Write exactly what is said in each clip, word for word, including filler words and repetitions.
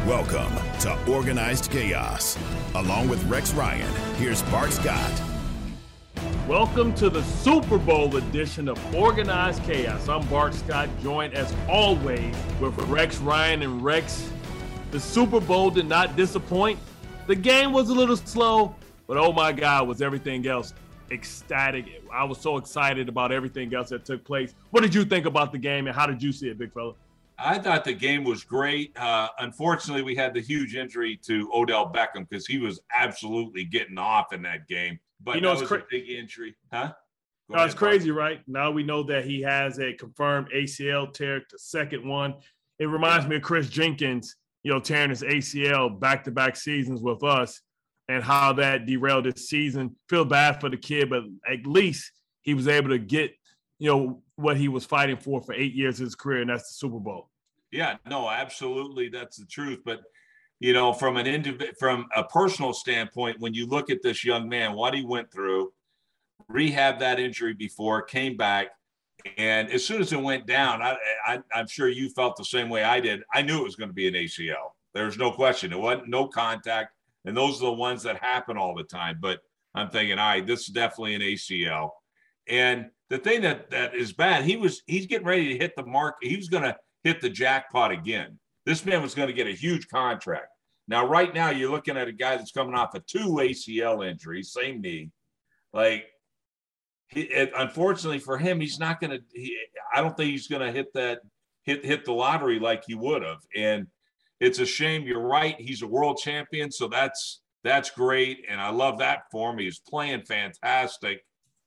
Welcome to Organized Chaos. Along with Rex Ryan, here's Bart Scott. Welcome to the Super Bowl edition of Organized Chaos. I'm Bart Scott, joined as always with Rex Ryan. And Rex, the Super Bowl did not disappoint. The game was a little slow, but oh my God, was everything else ecstatic. I was so excited about everything else that took place. What did you think about the game, and how did you see it, big fella? I thought the game was great. Uh, unfortunately, we had the huge injury to Odell Beckham because he was absolutely getting off in that game. But you know, that was cra- a big injury. Huh? Go no, it's crazy, right? Now we know that he has a confirmed A C L tear, the second one. It reminds yeah. me of Chris Jenkins, you know, tearing his A C L back-to-back seasons with us and how that derailed his season. Feel bad for the kid, but at least he was able to get, you know, what he was fighting for for eight years of his career, and that's the Super Bowl. Yeah, no, absolutely. That's the truth. But, you know, from an indiv- from a personal standpoint, when you look at this young man, what he went through, rehab that injury before, came back, and as soon as it went down, I, I, I'm sure you felt the same way I did. I knew it was going to be an A C L. There's no question. It wasn't no contact, and those are the ones that happen all the time. But I'm thinking, all right, this is definitely an A C L. And the thing that, that is bad, he was he's getting ready to hit the mark. He was going to hit the jackpot again. This man was going to get a huge contract. Now, right now, you're looking at a guy that's coming off of two A C L injuries, same knee. Like, he, it, unfortunately for him, he's not going to. I don't think he's going to hit that hit hit the lottery like he would have. And it's a shame. You're right. He's a world champion, so that's that's great, and I love that for him. He's playing fantastic.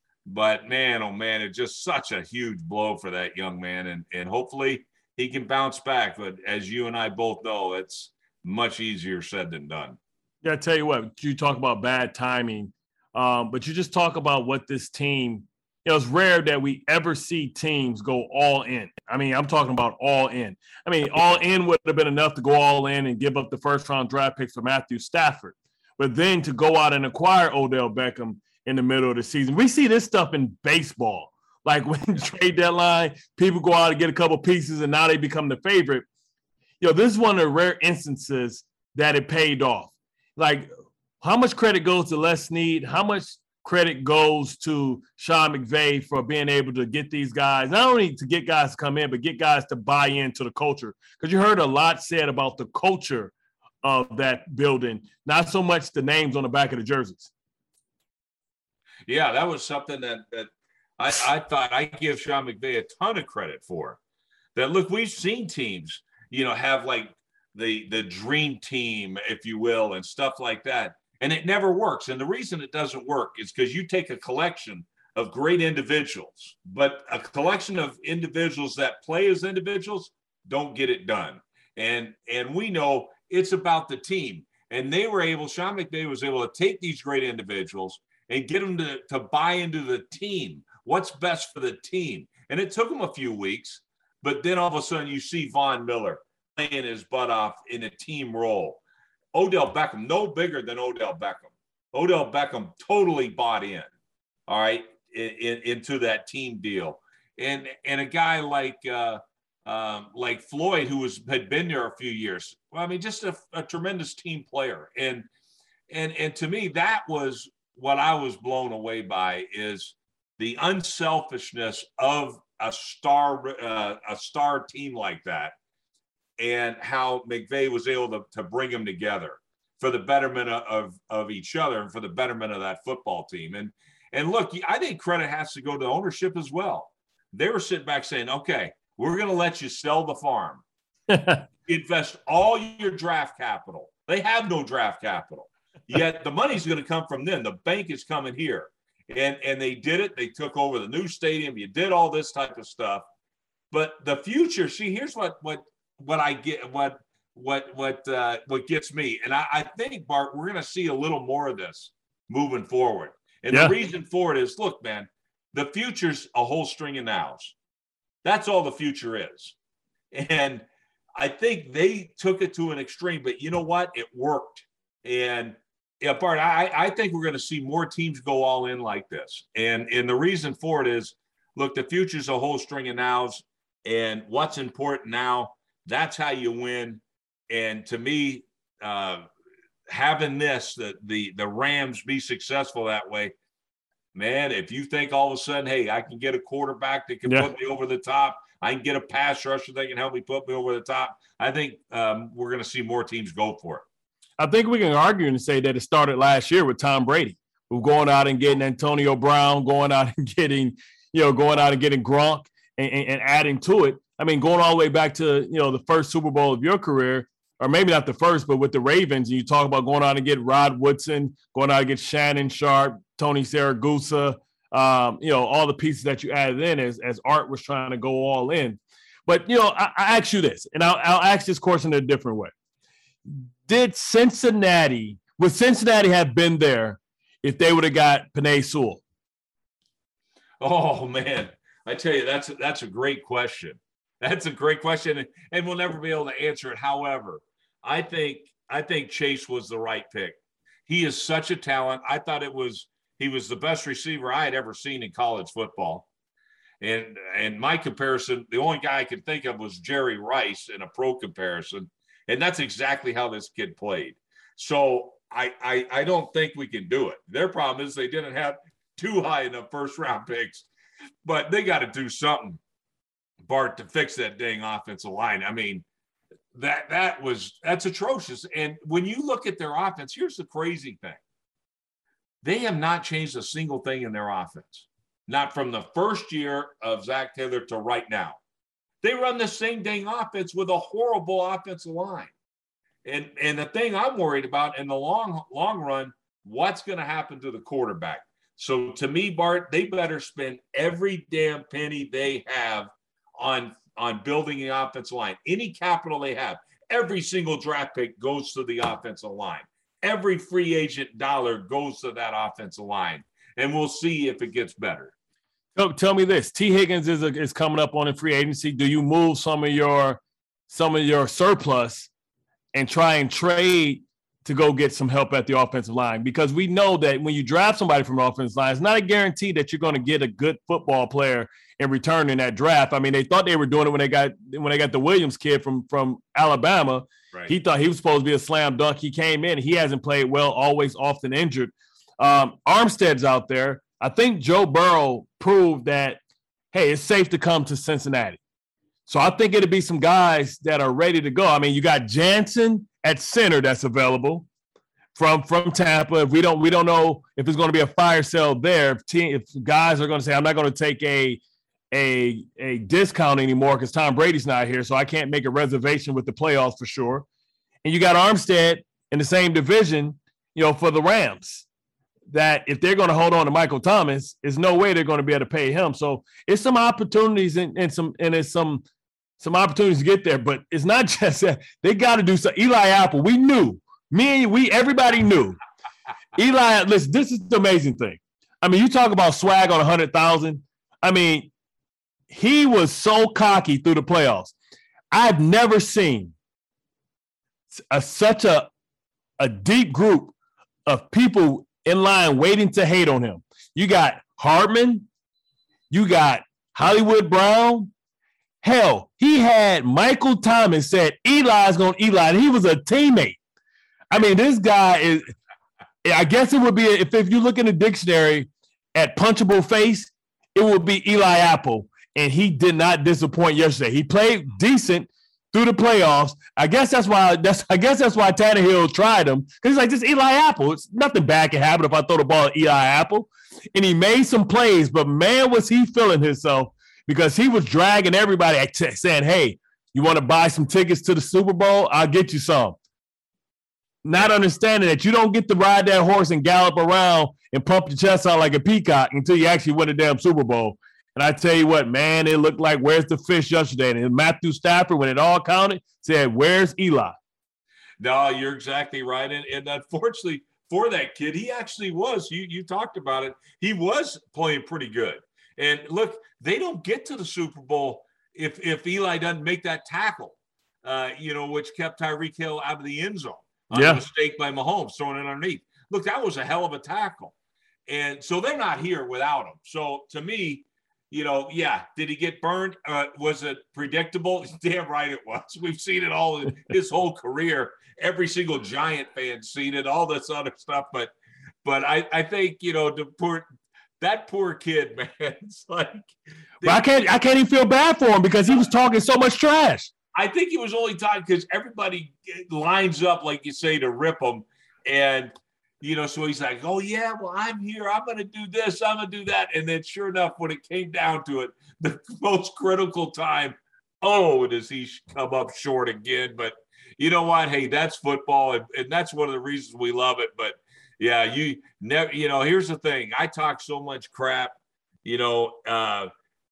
But man, oh man, it's just such a huge blow for that young man, and and hopefully he can bounce back. But as you and I both know, it's much easier said than done. Yeah, I tell you what, you talk about bad timing, um, but you just talk about what this team, you know, it's rare that we ever see teams go all in. I mean, I'm talking about all in. I mean, all in would have been enough to go all in and give up the first round draft picks for Matthew Stafford. But then to go out and acquire Odell Beckham in the middle of the season. We see this stuff in baseball. Like when trade deadline, people go out and get a couple pieces and now they become the favorite. You know, this is one of the rare instances that it paid off. Like, how much credit goes to Les Snead? How much credit goes to Sean McVay for being able to get these guys, not only to get guys to come in, but get guys to buy into the culture? Because you heard a lot said about the culture of that building, not so much the names on the back of the jerseys. Yeah, that was something that, that I, I thought I give Sean McVay a ton of credit for. That, look, we've seen teams, you know, have like the the dream team, if you will, and stuff like that. And it never works. And the reason it doesn't work is because you take a collection of great individuals, but a collection of individuals that play as individuals don't get it done. And and we know it's about the team. And they were able, Sean McVay was able to take these great individuals and get them to, to buy into the team. What's best for the team? And it took them a few weeks, but then all of a sudden you see Von Miller playing his butt off in a team role. Odell Beckham, no bigger than Odell Beckham. Odell Beckham totally bought in, all right, in, in, into that team deal. And and a guy like uh, um, like Floyd, who was had been there a few years. Well, I mean, just a, a tremendous team player. And and and to me, that was what I was blown away by, is the unselfishness of a star uh, a star team like that, and how McVay was able to, to bring them together for the betterment of, of each other and for the betterment of that football team. And and look, I think credit has to go to ownership as well. They were sitting back saying, okay, we're going to let you sell the farm. Invest all your draft capital. They have no draft capital. Yet the money's going to come from them. The bank is coming here. And, and they did it. They took over the new stadium. You did all this type of stuff. But the future, see, here's what what what I get, what what what uh, what gets me. And I, I think, Bart, we're going to see a little more of this moving forward. And yeah. The reason for it is, look, man, the future's a whole string of nows. That's all the future is. And I think they took it to an extreme, but you know what? It worked. And yeah, Bart, I, I think we're going to see more teams go all in like this. And, and the reason for it is, look, the future's a whole string of nows. And what's important now, that's how you win. and to me, uh, having this, the, the, the Rams be successful that way, man, if you think all of a sudden, hey, I can get a quarterback that can yeah. put me over the top, I can get a pass rusher that can help me put me over the top, I think um, we're going to see more teams go for it. I think we can argue and say that it started last year with Tom Brady, who going out and getting Antonio Brown, going out and getting, you know, going out and getting Gronk and, and, and adding to it. I mean, going all the way back to, you know, the first Super Bowl of your career, or maybe not the first, but with the Ravens, and you talk about going out and get Rod Woodson, going out and get Shannon Sharp, Tony Siragusa, um, you know, all the pieces that you added in as, as Art was trying to go all in. But, you know, I, I ask you this, and I'll, I'll ask this question in a different way. Did Cincinnati, would Cincinnati have been there if they would have got Penei Sewell? Oh, man. I tell you, that's, that's a great question. That's a great question, and we'll never be able to answer it. However, I think I think Chase was the right pick. He is such a talent. I thought it was he was the best receiver I had ever seen in college football. And and my comparison, the only guy I could think of was Jerry Rice in a pro comparison, and that's exactly how this kid played. So I I, I don't think we can do it. Their problem is they didn't have too high enough first round picks, but they got to do something, Bart, to fix that dang offensive line. I mean, that that was that's atrocious. And when you look at their offense, here's the crazy thing. They have not changed a single thing in their offense. Not from the first year of Zach Taylor to right now. They run the same dang offense with a horrible offensive line. And and the thing I'm worried about in the long long run, what's going to happen to the quarterback? So to me, Bart, they better spend every damn penny they have on, on building the offensive line. Any capital they have, every single draft pick goes to the offensive line. Every free agent dollar goes to that offensive line. And we'll see if it gets better. So tell me this: T. Higgins is a, is coming up on a free agency. Do you move some of your some of your surplus and try and trade to go get some help at the offensive line? Because we know that when you draft somebody from the offensive line, it's not a guarantee that you're going to get a good football player in return in that draft. I mean, they thought they were doing it when they got when they got the Williams kid from from Alabama. Right. He thought he was supposed to be a slam dunk. He came in. He hasn't played well, always often injured. Um, Armstead's out there. I think Joe Burrow proved that, hey, it's safe to come to Cincinnati. So I think it'll be some guys that are ready to go. I mean, you got Jansen at center that's available from, from Tampa. If we don't we don't know if it's going to be a fire sale there. If, team, if guys are going to say, I'm not going to take a a a discount anymore because Tom Brady's not here, so I can't make a reservation with the playoffs for sure. And you got Armstead in the same division, you know, for the Rams, that if they're going to hold on to Michael Thomas, there's no way they're going to be able to pay him. So it's some opportunities and, and some and it's some some opportunities to get there, but it's not just that. They got to do so. Eli Apple, we knew, me and we, everybody knew. Eli, listen, this is the amazing thing. I mean, you talk about swag on a hundred thousand. I mean, he was so cocky through the playoffs. I've never seen a, such a a deep group of people in line waiting to hate on him. You got Hardman, you got Hollywood Brown. Hell, he had Michael Thomas said Eli's going to Eli, and he was a teammate. I mean, this guy is, I guess it would be, if, if you look in the dictionary at punchable face, it would be Eli Apple, and he did not disappoint yesterday. He played decent through the playoffs. I guess that's why that's I guess that's why Tannehill tried him, because he's like, this Eli Apple. It's nothing bad can happen if I throw the ball at Eli Apple. And he made some plays, but man, was he feeling himself, because he was dragging everybody saying, hey, you want to buy some tickets to the Super Bowl? I'll get you some. Not understanding that you don't get to ride that horse and gallop around and pump your chest out like a peacock until you actually win a damn Super Bowl. And I tell you what, man, it looked like where's the fish yesterday. And Matthew Stafford, when it all counted, said, where's Eli? No, you're exactly right. And, and unfortunately for that kid, he actually was, you, you talked about it, he was playing pretty good. And look, they don't get to the Super Bowl if, if Eli doesn't make that tackle, uh, you know, which kept Tyreek Hill out of the end zone. On yeah. a mistake by Mahomes throwing it underneath. Look, that was a hell of a tackle. And so they're not here without him. So to me, you know, yeah, did he get burned? Uh, was it predictable? Damn right it was. We've seen it all in his whole career. Every single Giant fan's seen it, all this other stuff. But but I, I think, you know, the poor that poor kid, man. It's like but I can't I can't even feel bad for him because he was talking so much trash. I think he was only talking because everybody lines up, like you say, to rip him. And, you know, so he's like, oh, yeah, well, I'm here. I'm going to do this. I'm going to do that. And then sure enough, when it came down to it, the most critical time, oh, does he come up short again? But you know what? Hey, that's football. And, and that's one of the reasons we love it. But, yeah, you never, you know, here's the thing. I talk so much crap, you know, uh,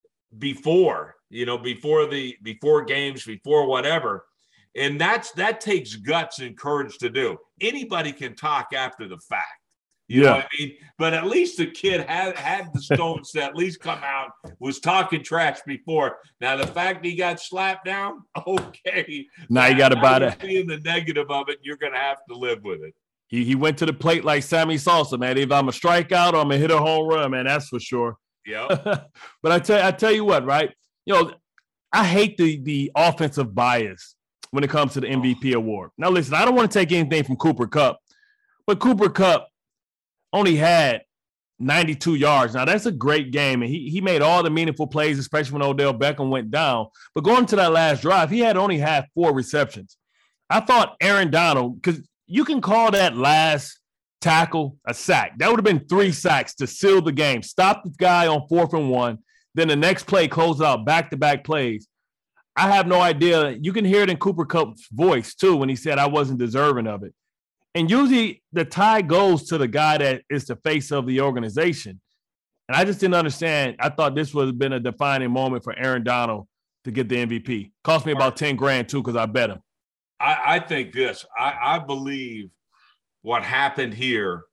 before, you know, before the, before games, before whatever. And that's, that takes guts and courage to do. Anybody can talk after the fact. You yeah. know what I mean? But at least the kid had, had the stones to at least come out, was talking trash before. Now, the fact he got slapped down, okay. Now you got to buy that. Being the negative of it, you're going to have to live with it. He, he went to the plate like Sammy Sosa, man. Either I'm a strikeout or I'm going to hit a home run, man. That's for sure. Yeah. But I tell, I tell you what, right? You know, I hate the the offensive bias when it comes to the M V P award. Now, listen, I don't want to take anything from Cooper Kupp, but Cooper Kupp only had ninety-two yards. Now, that's a great game, and he, he made all the meaningful plays, especially when Odell Beckham went down. But going to that last drive, he had only had four receptions. I thought Aaron Donald, because you can call that last tackle a sack. That would have been three sacks to seal the game. Stop the guy on fourth and one. Then the next play closes out back-to-back plays. I have no idea. You can hear it in Cooper Kupp's voice, too, when he said I wasn't deserving of it. And usually the tie goes to the guy that is the face of the organization. And I just didn't understand. I thought this would have been a defining moment for Aaron Donald to get the M V P. Cost me about ten grand, too, because I bet him. I, I think this. I, I believe what happened here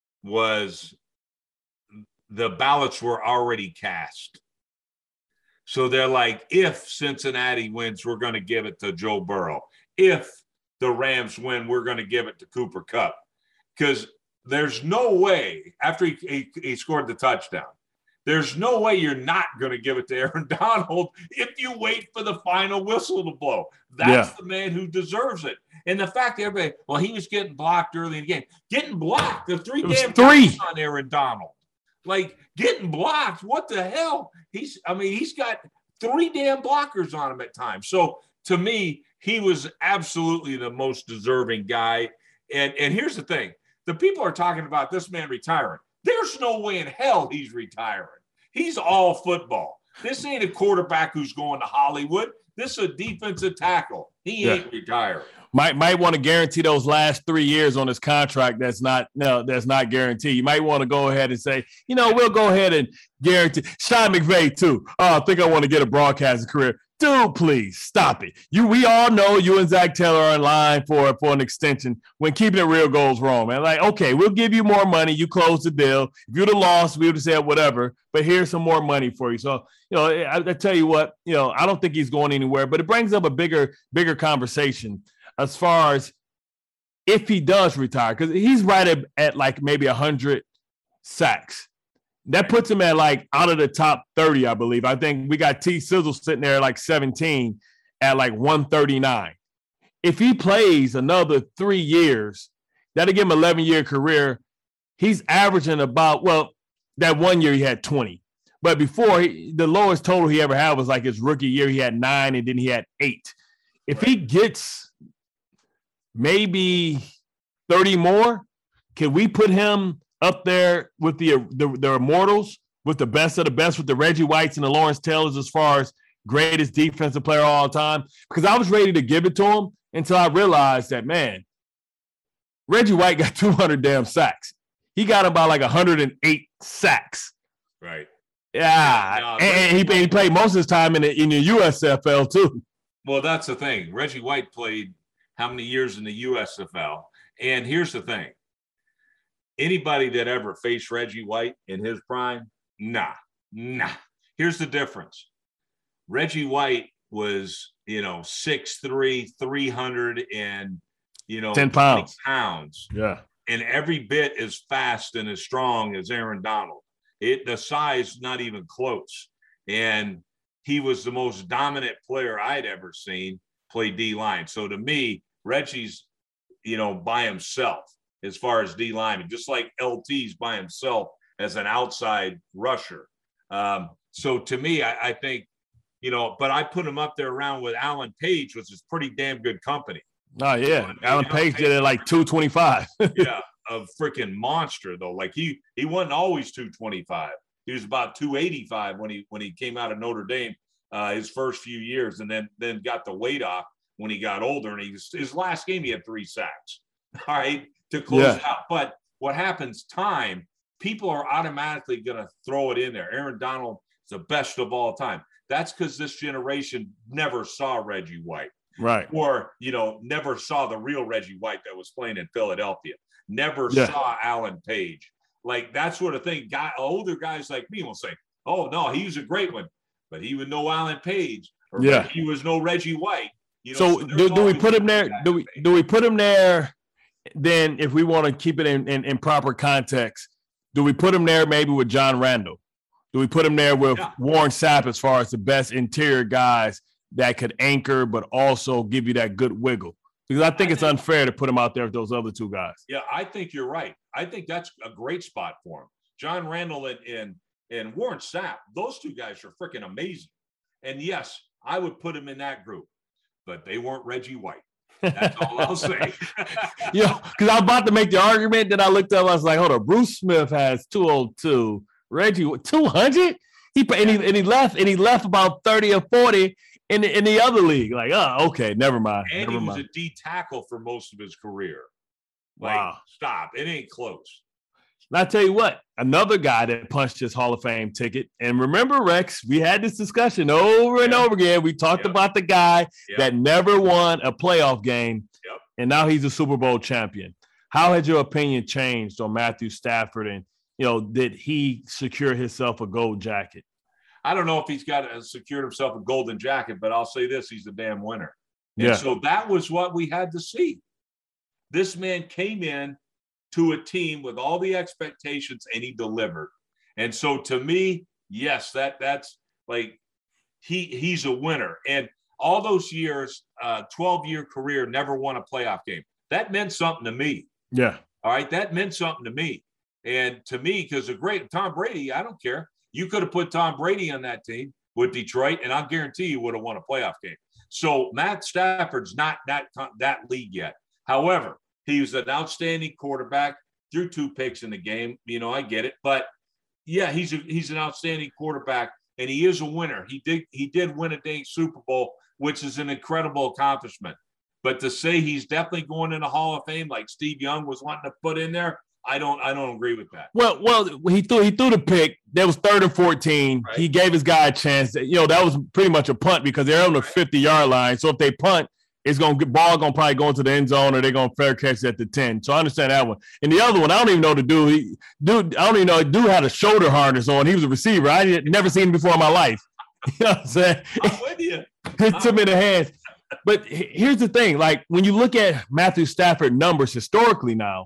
was the ballots were already cast. So they're like, if Cincinnati wins, we're going to give it to Joe Burrow. If the Rams win, we're going to give it to Cooper Kupp. Because there's no way, after he, he, he scored the touchdown, there's no way you're not going to give it to Aaron Donald if you wait for the final whistle to blow. That's yeah. the man who deserves it. And the fact that everybody, well, he was getting blocked early in the game. Getting blocked, the three damn three on Aaron Donald. Like, getting blocked, what the hell? He's, I mean, he's got three damn blockers on him at times. So, to me, he was absolutely the most deserving guy. And, and here's the thing. The people are talking about this man retiring. There's no way in hell he's retiring. He's all football. This ain't a quarterback who's going to Hollywood. This is a defensive tackle. He ain't yeah. retiring. Might might want to guarantee those last three years on his contract. That's not no, that's not guaranteed. You might want to go ahead and say, you know, we'll go ahead and guarantee. Sean McVay too. Oh, I think I want to get a broadcasting career. Dude, please stop it. You, we all know you and Zach Taylor are in line for for an extension when keeping it real goes wrong, man. Like, okay, we'll give you more money. You close the deal. If you'd have lost, we would have said whatever. But here's some more money for you. So, you know, I, I tell you what, you know, I don't think he's going anywhere. But it brings up a bigger, bigger conversation as far as if he does retire, because he's right at, at like maybe one hundred sacks. That puts him at like out of the top thirty, I believe. I think we got T. Sizzle sitting there at like seventeen at like one thirty-nine. If he plays another three years, that'll give him an eleven-year career. He's averaging about, well, that one year he had twenty. But before, he, the lowest total he ever had was like his rookie year. He had nine, and then he had eight. If he gets maybe thirty more, can we put him up there with the, the the immortals, with the best of the best, with the Reggie Whites and the Lawrence Taylors as far as greatest defensive player of all time? Because I was ready to give it to him until I realized that, man, Reggie White got two hundred damn sacks. He got about like one hundred eight sacks. Right. Yeah. No, and, and he, he played most of his time in the, in the U S F L too. Well, that's the thing. Reggie White played how many years in the U S F L? And here's the thing. Anybody that ever faced Reggie White in his prime, nah, nah. Here's the difference. Reggie White was, you know, six three, three hundred and, you know, ten pounds. pounds. Yeah. And every bit as fast and as strong as Aaron Donald. It, the size, not even close. and he was the most dominant player I'd ever seen play D-line. So to me, Reggie's, you know, by himself as far as D-line, just like L T's by himself as an outside rusher. Um, so to me, I, I think, you know, but I put him up there around with Alan Page, which is pretty damn good company. Oh, yeah. You know I mean? Alan Page did it like two twenty-five. Yeah, a freaking monster, though. Like, he he wasn't always two twenty-five. He was about two eighty-five when he when he came out of Notre Dame uh, his first few years, and then then got the weight off when he got older. And he was, his last game, he had three sacks, all right, to close Yeah. it out. But what happens, time, people are automatically going to throw it in there. Aaron Donald is the best of all time. That's because this generation never saw Reggie White. Right. Or, you know, never saw the real Reggie White that was playing in Philadelphia. Never Yeah. saw Alan Page. Like, that sort of thing. Guy, older guys like me will say, oh, no, he was a great one. But he was no Alan Page. Or Yeah. he was no Reggie White. You know, So, so do, there's do we always put him there? that Do we debate. do we put him there? Then, if we want to keep it in, in, in proper context, do we put him there maybe with John Randall? Do we put him there with Yeah. Warren Sapp as far as the best interior guys that could anchor but also give you that good wiggle? Because I think I it's think- unfair to put him out there with those other two guys. Yeah, I think you're right. I think that's a great spot for him. John Randall and and, and Warren Sapp, those two guys are freaking amazing. And yes, I would put him in that group, but they weren't Reggie White. That's all I'll say. You know, because I was about to make the argument, then I looked up, I was like, hold on, Bruce Smith has two oh two, Reggie two hundred? He and he and he left and he left about thirty or forty in the, in the other league. Like, oh, okay, never mind. And never he was mind. a D tackle for most of his career. Like, Wow. stop. It ain't close. And I tell you what, another guy that punched his Hall of Fame ticket. And remember, Rex, we had this discussion over and Yeah. over again. We talked Yep. about the guy Yep. that never won a playoff game, Yep. and now he's a Super Bowl champion. How has your opinion changed on Matthew Stafford? And, you know, did he secure himself a gold jacket? I don't know if he's got uh, secured himself a golden jacket, but I'll say this, he's a damn winner. And Yeah. so that was what we had to see. This man came in to a team with all the expectations and he delivered. And so to me, yes, that that's like he he's a winner. And all those years, uh, twelve-year career, never won a playoff game. That meant something to me. Yeah. All right, that meant something to me. And to me, because a great Tom Brady, I don't care. You could have put Tom Brady on that team with Detroit, and I'll guarantee you would have won a playoff game. So Matt Stafford's not that that league yet. However, he was an outstanding quarterback, threw two picks in the game. You know, I get it, but yeah, he's a, he's an outstanding quarterback, and he is a winner. He did he did win a dang Super Bowl, which is an incredible accomplishment. But to say he's definitely going in the Hall of Fame like Steve Young was wanting to put in there, I don't I don't agree with that. Well, well, he threw he threw the pick. That was third and fourteen. Right. He gave his guy a chance. You know, that was pretty much a punt because they're on the fifty-yard line. So if they punt, it's gonna get ball gonna probably go into the end zone or they're gonna fair catch at the ten. So I understand that one. And the other one, I don't even know the dude. He, dude, I don't even know. Dude had a shoulder harness on. He was a receiver. I had never seen him before in my life. You know what I'm saying? I'm with you. It took me in the hands. But he- here's the thing: like when you look at Matthew Stafford numbers historically now.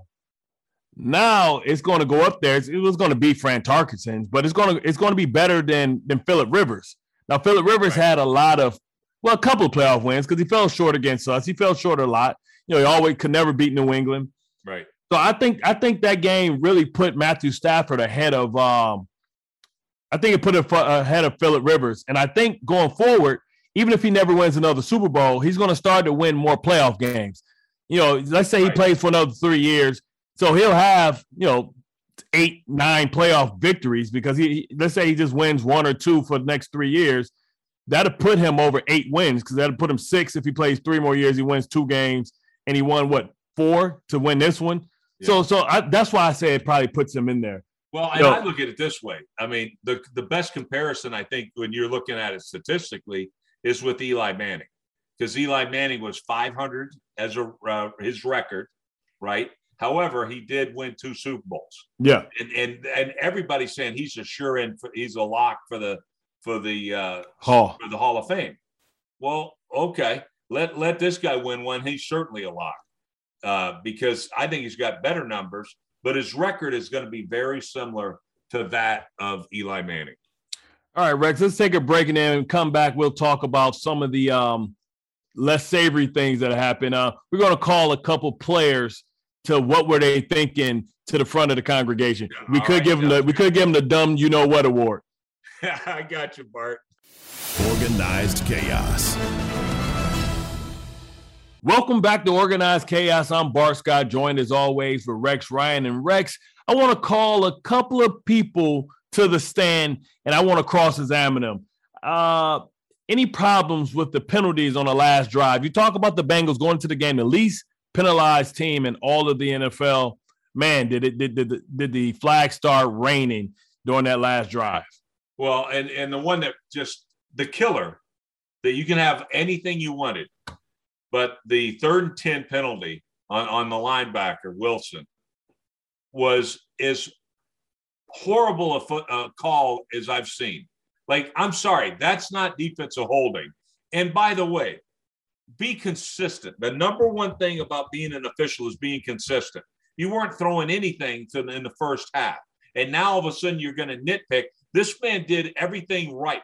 Now it's going to go up there. It's, it was going to be Fran Tarkenton's, but it's going to it's going to be better than than Phillip Rivers. Now Phillip Rivers Right. had a lot of, well, a couple of playoff wins because he fell short against us. He fell short a lot. You know, he always could never beat New England. Right. So I think I think that game really put Matthew Stafford ahead of. Um, I think it put him fu- ahead of Phillip Rivers, and I think going forward, even if he never wins another Super Bowl, he's going to start to win more playoff games. You know, let's say he Right. plays for another three years. So he'll have, you know, eight, nine playoff victories because he, he- let's say he just wins one or two for the next three years. That'll put him over eight wins because that'll put him six if he plays three more years. He wins two games and he won what, four to win this one. So, Yeah. so I, that's why I say it probably puts him in there. Well, and Yo. I look at it this way. I mean, the the best comparison I think when you're looking at it statistically is with Eli Manning, because Eli Manning was five hundred as a uh, his record, right? However, he did win two Super Bowls, Yeah. and and and everybody's saying he's a sure in, for, he's a lock for the for the uh, Hall. for the Hall of Fame. Well, okay, let let this guy win one. He's certainly a lock uh, because I think he's got better numbers. But his record is going to be very similar to that of Eli Manning. All right, Rex, let's take a break and then come back. We'll talk about some of the um, less savory things that happened. Uh, we're going to call a couple players to what were they thinking to the front of the congregation. Yeah, we could right, give them the we could give them the dumb you know what award. I got you, Bart. Organized chaos. Welcome back to Organized Chaos. I'm Bart Scott, joined as always with Rex Ryan. And Rex, I want to call a couple of people to the stand, and I want to cross-examine them. Uh, any problems with the penalties on the last drive? You talk about the Bengals going to the game, the least penalized team in all of the N F L. Man, did it did, did, did the flag start raining during that last drive? Well, and, and the one that just the killer, that you can have anything you wanted, but the third and ten penalty on, on the linebacker, Wilson, was as horrible a, foot, a call as I've seen. Like, I'm sorry, that's not defensive holding. And by the way, be consistent. The number one thing about being an official is being consistent. You weren't throwing anything to, in the first half. And now all of a sudden you're going to nitpick. This man did everything right.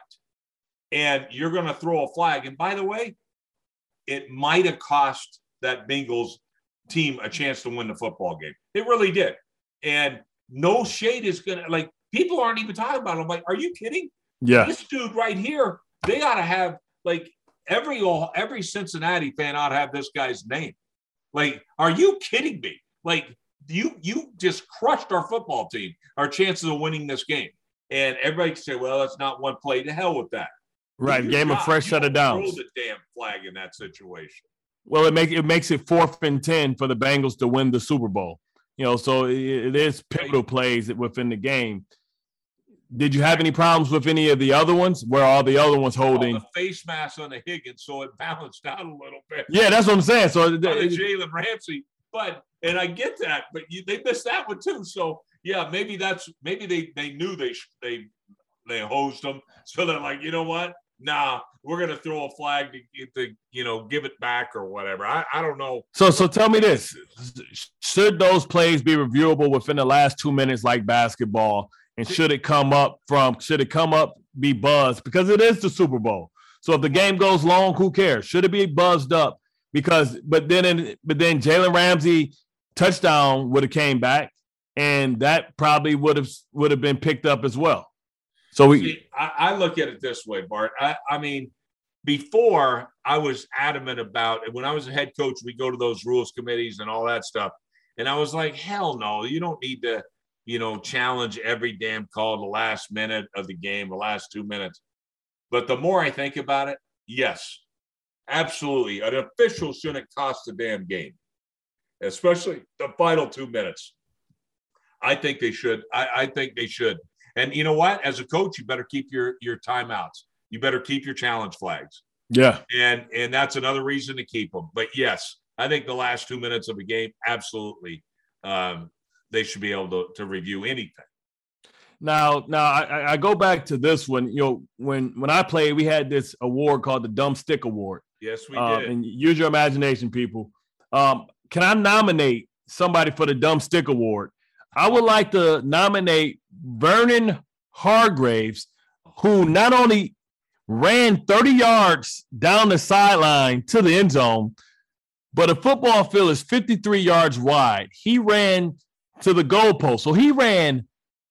And you're going to throw a flag. And by the way, it might have cost that Bengals team a chance to win the football game. It really did. And no shade is going to, like, people aren't even talking about it. I'm like, are you kidding? Yeah. This dude right here, they ought to have, like, every every Cincinnati fan ought to have this guy's name. Like, are you kidding me? Like, you you just crushed our football team, our chances of winning this game. And everybody can say, well, that's not one play. To hell with that. Right, game of fresh set of downs. Throw the damn flag in that situation. Well, it, make, it makes it fourth and ten for the Bengals to win the Super Bowl. You know, so it, it is pivotal plays within the game. Did you have any problems with any of the other ones? Where all the other ones holding? Oh, the face mask on the Higgins, so it balanced out a little bit. Yeah, that's what I'm saying. So on the Jalen Ramsey, but and I get that, but you, they missed that one too. So yeah, maybe that's maybe they they knew they they they hosed them, so they're like, you know what? Nah, we're gonna throw a flag to, to you know give it back or whatever. I, I don't know. So so tell me this: should those plays be reviewable within the last two minutes, like basketball? And should it come up from, should it come up, be buzzed? Because it is the Super Bowl. So if the game goes long, who cares? Should it be buzzed up? Because, but then, in, but then Jalen Ramsey touchdown would have came back, and that probably would have would have been picked up as well. So we, See, I, I look at it this way, Bart. I, I mean, before I was adamant about it. When I was a head coach, we go to those rules committees and all that stuff, and I was like, hell no, you don't need to, you know, challenge every damn call the last minute of the game, the last two minutes. But the more I think about it, yes, absolutely. An official shouldn't cost the damn game, especially the final two minutes. I think they should. I, I think they should. And you know what? As a coach, you better keep your, your timeouts. You better keep your challenge flags. Yeah. And, and that's another reason to keep them. But yes, I think the last two minutes of a game, absolutely. Um, they should be able to, to review anything. Now, now I, I go back to this one. You know, when when I played, we had this award called the Dumb Stick Award. Yes, we uh, did. And use your imagination, people. Um, can I nominate somebody for the Dumb Stick Award? I would like to nominate Vernon Hargraves, who not only ran thirty yards down the sideline to the end zone, but a football field is fifty-three yards wide. He ran to the goalpost. So he ran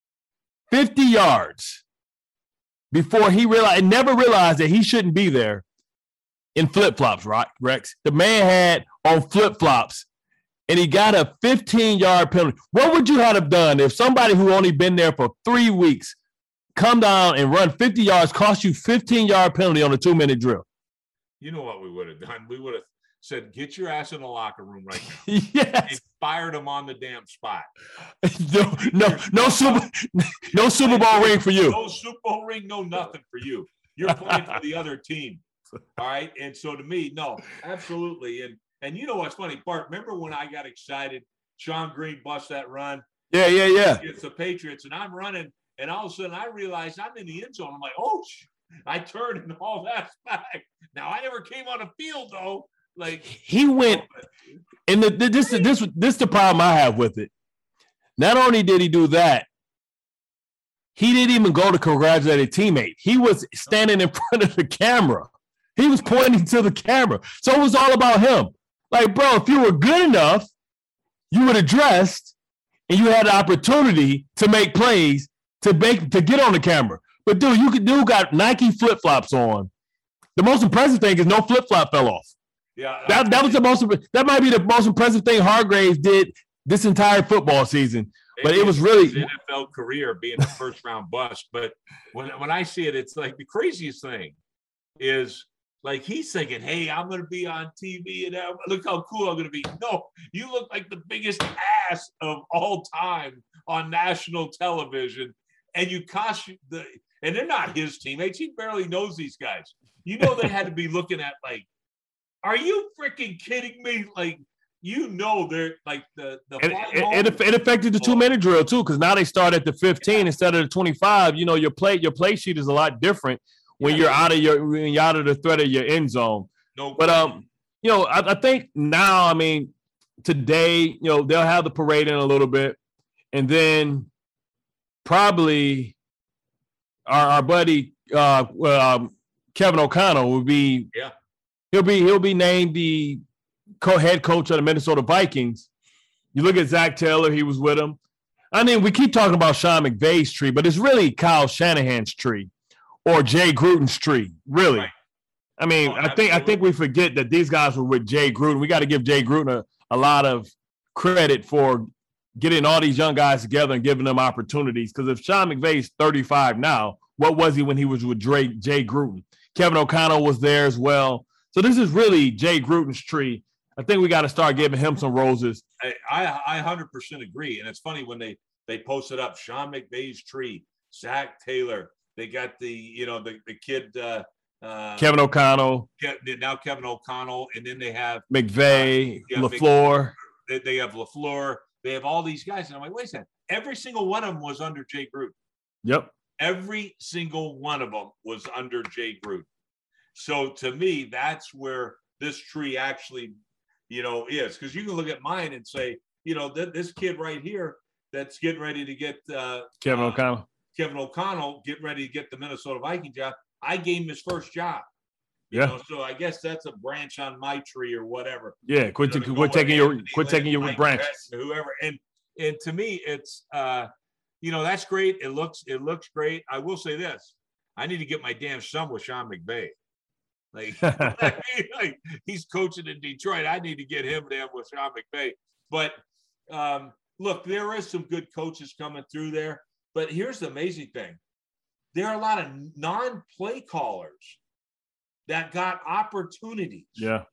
fifty yards before he realized, and never realized that he shouldn't be there in flip-flops, right, Rex? The man had on flip-flops, and he got a fifteen-yard penalty. What would you have done if somebody who only been there for three weeks come down and run fifty yards, cost you fifteen-yard penalty on a two-minute drill? You know what we would have done? We would have said, get your ass in the locker room right now. Yes. And fired him on the damn spot. no, no, no Super, no Super Bowl ring for you. No Super Bowl ring, no nothing for you. You're playing for the other team. All right. And so to me, no, absolutely. And and you know what's funny, Bart, remember when I got excited, Sean Green bust that run? Yeah, yeah, yeah. It's the Patriots, and I'm running, and all of a sudden I realized I'm in the end zone. I'm like, oh, I turned and all that's back. Now I never came on the field though. Like he went, and the, the, this this this the problem I have with it. Not only did he do that, he didn't even go to congratulate a teammate. He was standing in front of the camera. He was pointing to the camera. So it was all about him. Like, bro, if you were good enough, you would have dressed and you had the opportunity to make plays to make to get on the camera. But dude, you could dude got Nike flip-flops on. The most impressive thing is no flip-flop fell off. Yeah, that that was the most. That might be the most impressive thing Hargrave did this entire football season. But it was really his N F L career being a first round bust. But when when I see it, it's like the craziest thing is like he's thinking, "Hey, I'm going to be on T V and uh, look how cool I'm going to be." No, you look like the biggest ass of all time on national television, and you cost the and they're not his teammates. He barely knows these guys. You know they had to be looking at like, "Are you freaking kidding me?" Like. You know, they're like the the. It, it, it affected the two minute drill too, because now they start at the fifteen yeah. instead of the twenty-five. You know, your play your play sheet is a lot different when yeah. you're out of your when you're out of the threat of your end zone. No, but um, you know, I, I think now, I mean, today, you know, they'll have the parade in a little bit, and then probably our, our buddy uh, um, Kevin O'Connell will be yeah he'll be he'll be named the co-head coach of the Minnesota Vikings. You look at Zach Taylor, he was with him. I mean, we keep talking about Sean McVay's tree, but it's really Kyle Shanahan's tree or Jay Gruden's tree, really. Right. I mean, oh, I think I think we forget that these guys were with Jay Gruden. We got to give Jay Gruden a, a lot of credit for getting all these young guys together and giving them opportunities. Because if Sean McVay's thirty-five now, what was he when he was with Jay, Jay Gruden? Kevin O'Connell was there as well. So this is really Jay Gruden's tree. I think we got to start giving him some roses. I, I, I one hundred percent agree. And it's funny when they, they posted up Sean McVay's tree, Zach Taylor. They got the, you know, the, the kid. Uh, uh, Kevin O'Connell. Now Kevin O'Connell. And then they have. McVay, uh, LaFleur. They, they have LaFleur. They have all these guys. And I'm like, wait a second. Every single one of them was under Jay Gruden. Yep. Every single one of them was under Jay Gruden. So to me, that's where this tree actually – you know, is because you can look at mine and say, you know, th- this kid right here that's getting ready to get uh, Kevin uh, O'Connell, Kevin O'Connell getting ready to get the Minnesota Viking job. I gave him his first job. You yeah. know, so I guess that's a branch on my tree or whatever. Yeah. Quit, you know, to quit taking your Anthony, quit taking your branches. Whoever. And and to me, it's uh, you know, that's great. It looks it looks great. I will say this: I need to get my damn son with Sean McVay. Like, like he's coaching in Detroit. I need to get him down with Sean McVay. But um, look, there is some good coaches coming through there. But here's the amazing thing. There are a lot of non-play callers that got opportunities. Yeah.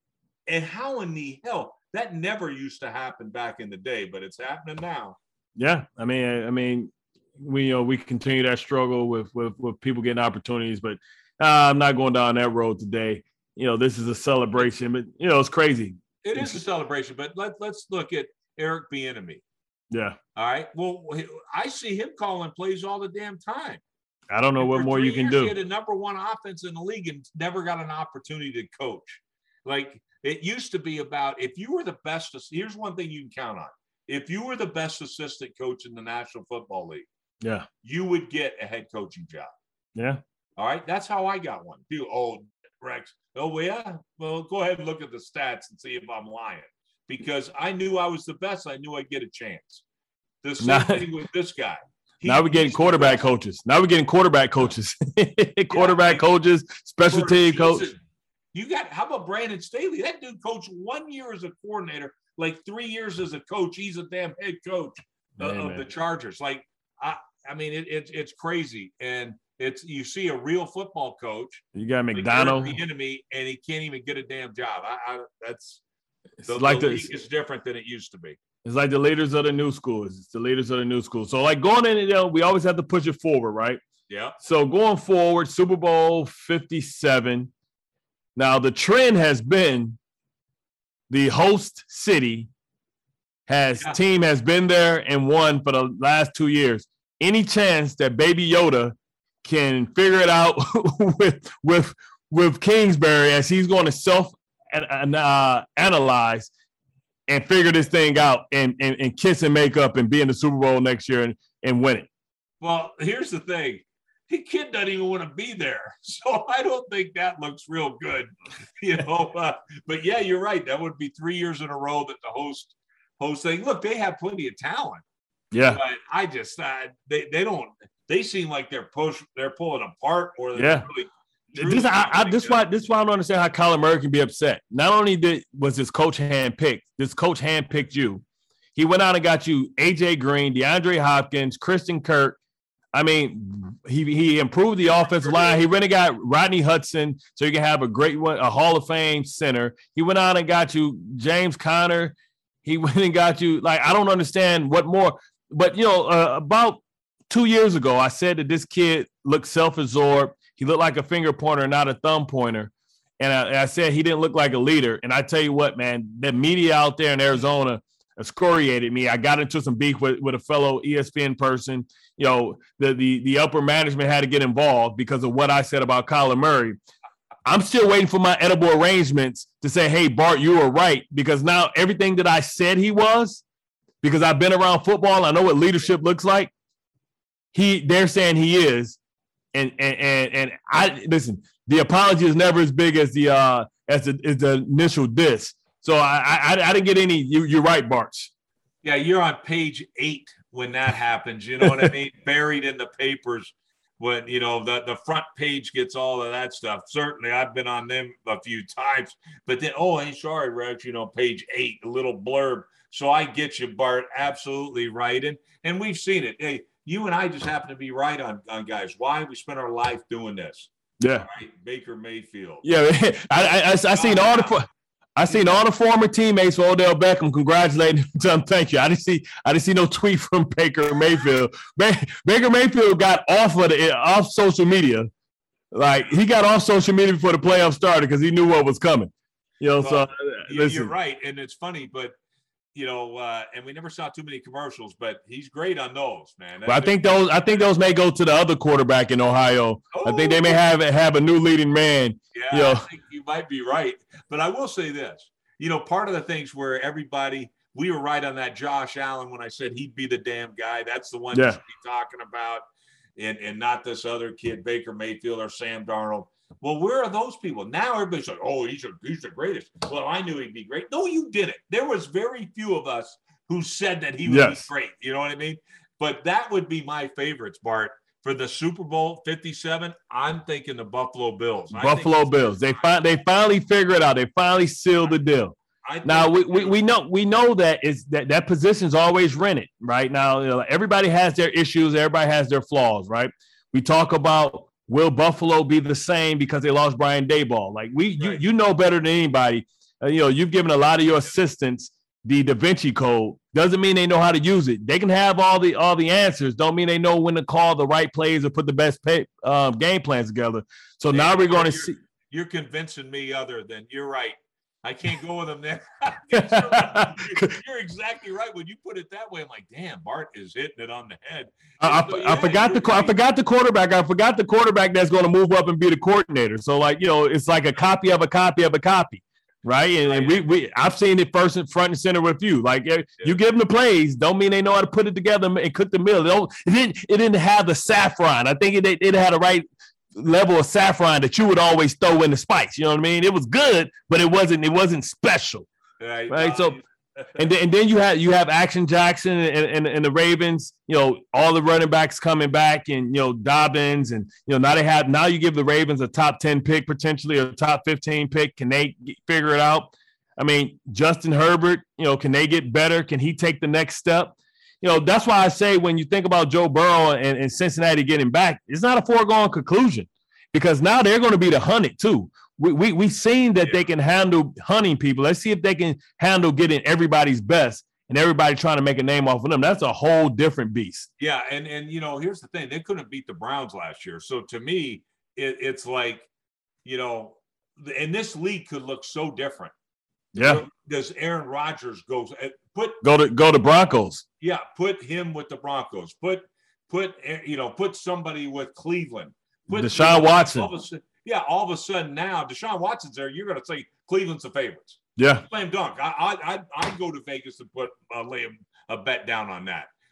And how in the hell? That never used to happen back in the day, but it's happening now. Yeah. I mean, I mean, we you know we continue that struggle with with, with people getting opportunities, but Uh, I'm not going down that road today. You know, this is a celebration, but, you know, it's crazy. It is a celebration, but let, let's look at Eric Bieniemy. Yeah. All right. Well, I see him calling plays all the damn time. I don't know and what more you can do. He had a number one offense in the league and never got an opportunity to coach. Like, it used to be about if you were the best – here's one thing you can count on. If you were the best assistant coach in the National Football League, yeah, you would get a head coaching job. Yeah. All right, that's how I got one. Dude, oh, Rex. Oh, yeah? Well, go ahead and look at the stats and see if I'm lying. Because I knew I was the best. I knew I'd get a chance. The same now, thing with this guy. He, now we're getting quarterback coaches. Now we're getting quarterback coaches. quarterback yeah, coaches, special team coach. You got – how about Brandon Staley? That dude coached one year as a coordinator, like three years as a coach. He's a damn head coach uh, of the Chargers. Like, I, I mean, it, it, it's crazy. And – It's you see a real football coach. You got McDonald, the enemy, and he can't even get a damn job. I, I that's it's the, like the the, league is different than it used to be. It's like the leaders of the new schools. It's the leaders of the new school. So like going in, you know, we always have to push it forward, right? Yeah. So going forward, Super Bowl fifty-seven. Now the trend has been the host city has yeah. team has been there and won for the last two years. Any chance that Baby Yoda can figure it out with with with Kingsbury as he's going to self uh, analyze and figure this thing out and, and and kiss and make up and be in the Super Bowl next year and, and win it? Well, here's the thing. The kid doesn't even want to be there. So I don't think that looks real good, you know. Uh, but, yeah, you're right. That would be three years in a row that the host host thing. Look, they have plenty of talent. Yeah. But I just uh, they, they don't – they seem like they're push, they're pulling apart or they're yeah. really – This, I, I, this why this why I don't understand how Kyler Murray can be upset. Not only did was this coach handpicked, this coach handpicked you. He went out and got you A J Green, DeAndre Hopkins, Christian Kirk. I mean, he he improved the offensive line. He went and got Rodney Hudson, so you can have a great one, a Hall of Fame center. He went out and got you James Conner. He went and got you like I don't understand what more. But you know, uh, about two years ago, I said that this kid looked self-absorbed. He looked like a finger pointer, not a thumb pointer. And I, and I said he didn't look like a leader. And I tell you what, man, the media out there in Arizona excoriated me. I got into some beef with, with a fellow E S P N person. You know, the, the, the upper management had to get involved because of what I said about Kyler Murray. I'm still waiting for my edible arrangements to say, hey, Bart, you were right. Because now everything that I said he was, because I've been around football, I know what leadership looks like. He, they're saying he is. And and and and I listen. The apology is never as big as the uh, as the, as the initial diss. So I, I I didn't get any. You, you're right, Barch. Yeah, you're on page eight when that happens. You know what I mean? Buried in the papers when you know the the front page gets all of that stuff. Certainly, I've been on them a few times. But then, oh, hey, sorry, Rex. You know, page eight, a little blurb. So I get you, Bart. Absolutely right, and and we've seen it. Hey. You and I just happen to be right on, on guys. Why we spend our life doing this? Yeah, right? Baker Mayfield. Yeah, I I, I, I seen all the I seen all the former teammates for Odell Beckham congratulating him. Thank you. I didn't see I didn't see no tweet from Baker Mayfield. Baker Mayfield got off of the off social media, like he got off social media before the playoffs started because he knew what was coming. You know, well, so listen. You're right, and it's funny, but. You know, uh, and we never saw too many commercials, but he's great on those, man. Well, I think those, I think those may go to the other quarterback in Ohio. Oh. I think they may have have a new leading man. Yeah, you know. I think you might be right. But I will say this: you know, part of the things where everybody, we were right on that Josh Allen when I said he'd be the damn guy. That's the one yeah. you should be talking about, and and not this other kid, Baker Mayfield or Sam Darnold. Well, where are those people? Now everybody's like, oh, he's, a, he's the greatest. Well, I knew he'd be great. No, you didn't. There was very few of us who said that he would yes. be great. You know what I mean? But that would be my favorites, Bart. For the Super Bowl fifty-seven, I'm thinking the Buffalo Bills. Buffalo Bills. They, fi- they finally figure it out. They finally sealed the deal. Now, we, we, we know we know that is that, that position is always rented, right? Now, you know, everybody has their issues. Everybody has their flaws, right? We talk about will Buffalo be the same because they lost Brian Daboll? Like we, right. you, you know better than anybody. Uh, you know, you've given a lot of your assistants the Da Vinci Code. Doesn't mean they know how to use it. They can have all the all the answers. Don't mean they know when to call the right plays or put the best pay, um, game plans together. So now we're going to see. You're convincing me other than you're right. I can't go with them there. You're exactly right. When you put it that way, I'm like, damn, Bart is hitting it on the head. I, so, I, yeah, I forgot the right. I forgot the quarterback. I forgot the quarterback that's going to move up and be the coordinator. So, like, you know, it's like a copy of a copy of a copy, right? And, and we, we I've seen it first and front and center with you. Like, yeah. you give them the plays, don't mean they know how to put it together and cook the meal. It, don't, it didn't. It didn't have the saffron. I think it it had a right level of saffron that you would always throw in the spice. You know what I mean? It was good, but it wasn't. It wasn't special, right? right? So, and then and then you have you have Action Jackson and, and and the Ravens. You know, all the running backs coming back, and you know Dobbins, and you know now they have now you give the Ravens a top ten pick potentially, or a top fifteen pick. Can they figure it out? I mean, Justin Herbert. You know, can they get better? Can he take the next step? You know, that's why I say when you think about Joe Burrow and, and Cincinnati getting back, it's not a foregone conclusion because now they're going to be the hunted too. We, we, we've seen that yeah. they can handle hunting people. Let's see if they can handle getting everybody's best and everybody trying to make a name off of them. That's a whole different beast. Yeah, and, and you know, here's the thing. They couldn't beat the Browns last year. So to me, it, it's like, you know, and this league could look so different. Yeah. Does Aaron Rodgers go put go to go to Broncos? Yeah, put him with the Broncos. Put put you know put somebody with Cleveland. Put Deshaun you know, Watson. All sudden, yeah, all of a sudden now Deshaun Watson's there. You're going to say Cleveland's the favorites. Yeah, slam dunk. I I I'd go to Vegas and put uh, lay a, a bet down on that.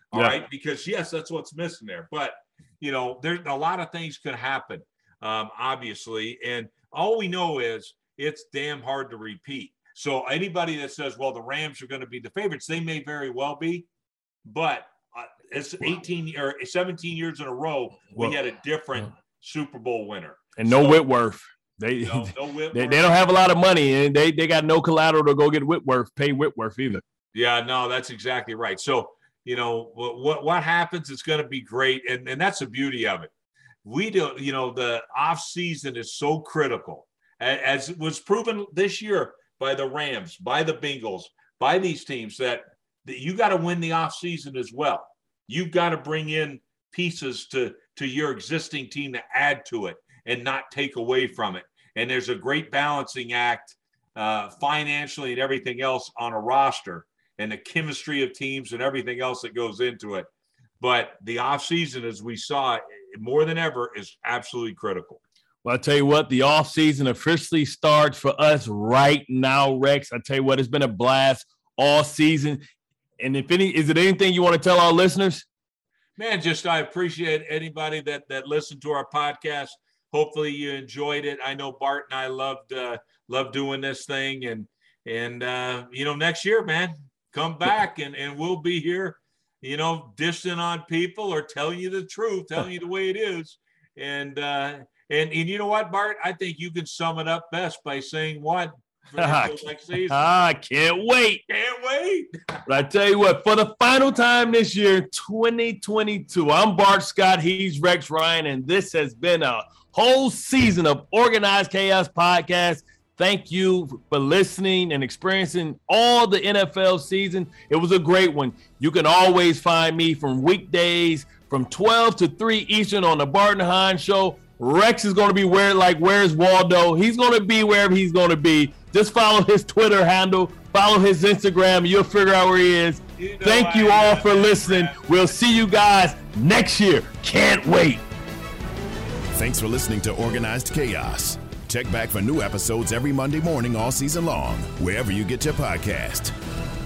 All yeah. right. Because, yes, that's what's missing there. But, you know, there's a lot of things could happen, um, obviously. And all we know is it's damn hard to repeat. So anybody that says, well, the Rams are going to be the favorites, they may very well be. But uh, it's eighteen or seventeen years in a row, we had a different Super Bowl winner. And no so, Whitworth. They, you know, no Whitworth. they they don't have a lot of money, and they, they got no collateral to go get Whitworth, pay Whitworth either. Yeah, no, that's exactly right. So, you know, what what happens is going to be great, and, and that's the beauty of it. We do, you know, the off season is so critical, as was proven this year by the Rams, by the Bengals, by these teams, that, that you got to win the off season as well. You've got to bring in pieces to to your existing team to add to it and not take away from it. And there's a great balancing act uh, financially and everything else on a roster, and the chemistry of teams and everything else that goes into it. But the offseason, as we saw, more than ever, is absolutely critical. Well, I tell you what, the offseason officially starts for us right now, Rex. I tell you what, it's been a blast all season. And if any, is it anything you want to tell our listeners? Man, just I appreciate anybody that that listened to our podcast. Hopefully you enjoyed it. I know Bart and I loved uh, loved doing this thing, and and uh, you know, next year, man, come back and and we'll be here, you know, dishing on people or telling you the truth, telling you the way it is. And uh, and and you know what, Bart? I think you can sum it up best by saying what. Next season. I can't wait. Can't wait. But I tell you what, for the final time this year, twenty twenty-two, I'm Bart Scott. He's Rex Ryan, and this has been a whole season of Organized Chaos Podcast. Thank you for listening and experiencing all the N F L season. It was a great one. You can always find me from weekdays from twelve to three Eastern on the Bart and Hahn Show. Rex is going to be where, like, where's Waldo? He's going to be wherever he's going to be. Just follow his Twitter handle, follow his Instagram, you'll figure out where he is. You know, Thank you all for listening. We'll see you guys next year. Can't wait. Thanks for listening to Organized Chaos. Check back for new episodes every Monday morning all season long, wherever you get your podcast.